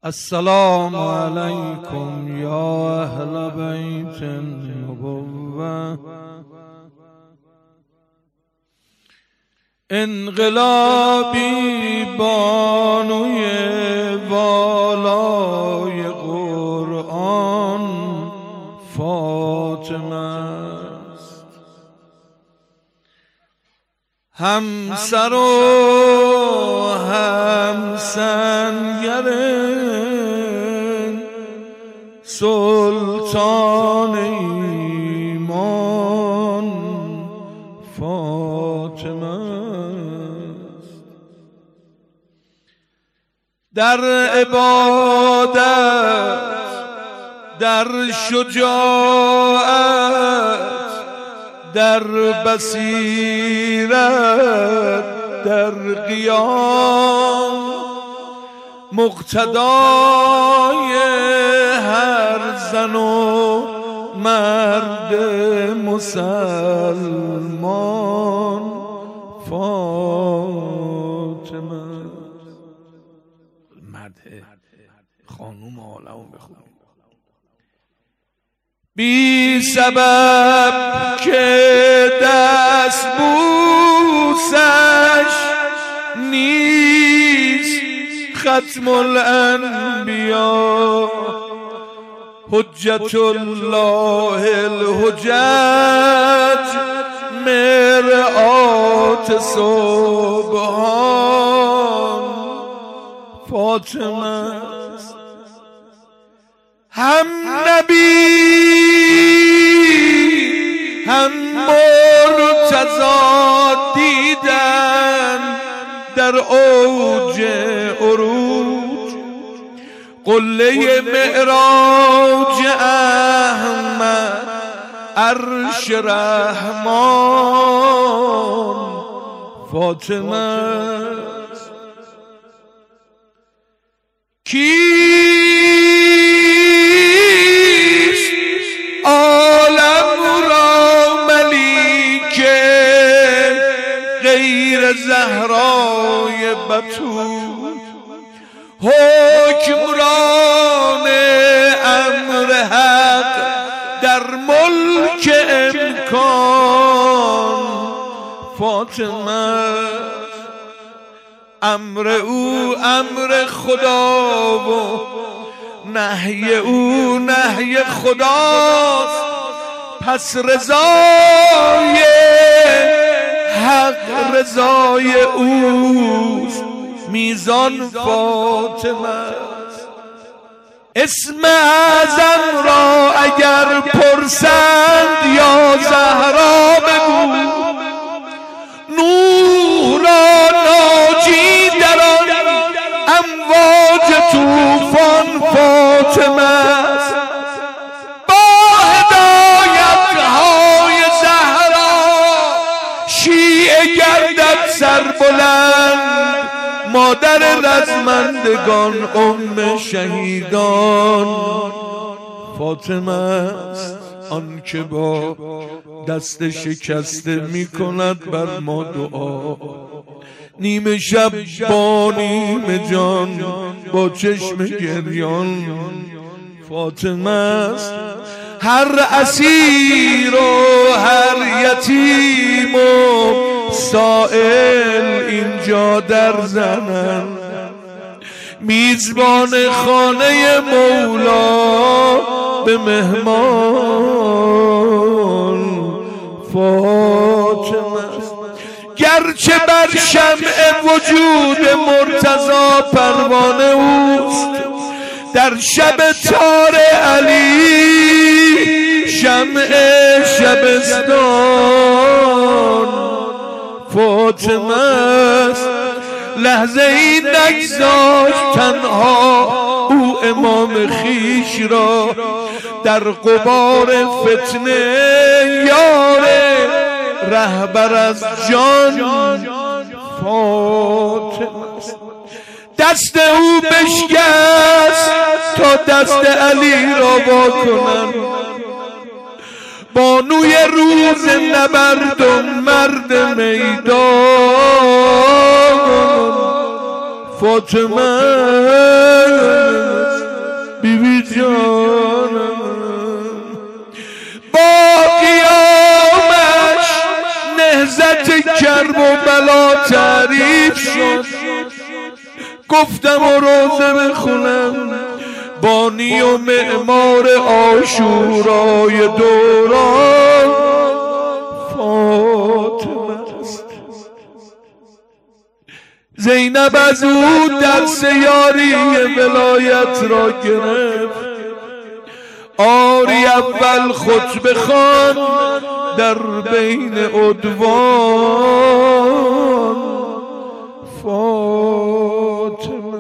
السلام علیکم یا اهل بیت النبوة. انقلابی بانوی والای قرآن فاطمه است. همسر و همسنگر سلطان ایمان فاطمه است. در عبادت، در شجاعت، در بصیرت، در قیام مقتدای هر زن و مرد مسلمان فاطمه. مدح خانوم عالم بخونیم بی سبب که دست بوسش نیست ختم الانبیا، حجت الله الحجج مرآت سبحان فاطمه. هم نبی هم مرتضی دیدن در اوج عروج، قله معراج احمد عرش رحمان فاطمه. کیست عالم را ملیکه غیر زهرای بتول، حکمران امر حق در ملک امکان فاطمه. امر او امر خدا و نهی او نهی خداست، پس رضای حق رضای اوست، میزان فاطمه است. اسم اعظم را اگر پرسند یا زهرا بگو، نوح را ناجی در آن امواج طوفان فاطمه است. با هدایت‌های زهرا شیعه گردد سربلند، مادر رزمندگان ام شهیدان فاطمه است. آن که با دست شکسته می کند بر ما دعا، نیمه شب با نیمه جان با چشم گریان فاطمه است. هر اسیر و هر یتیم و سائل اینجا در زنن، میزبان خانه مولا به مهمان فاطمه است. گرچه بر شمع وجود مرتضی پروانه اوست، در شب تار علی شمع شبستان فاطمه است. لحظه ای نگذاشت تنها او امام خیش را، در غبار فتنه یار رهبر از جان فاطمه است. دست او بشکست تا دست علی را وا کنند، بانوی روز نبرد و مرد میدان فاطمه تعریف شد. گفتم و روزه بخونم، بانی و معمار عاشورای دوران فاطمه است. زینب از او درس یاری ولایت را گرفت. آری اول خطبه خوان در بین ادوان فاطمه.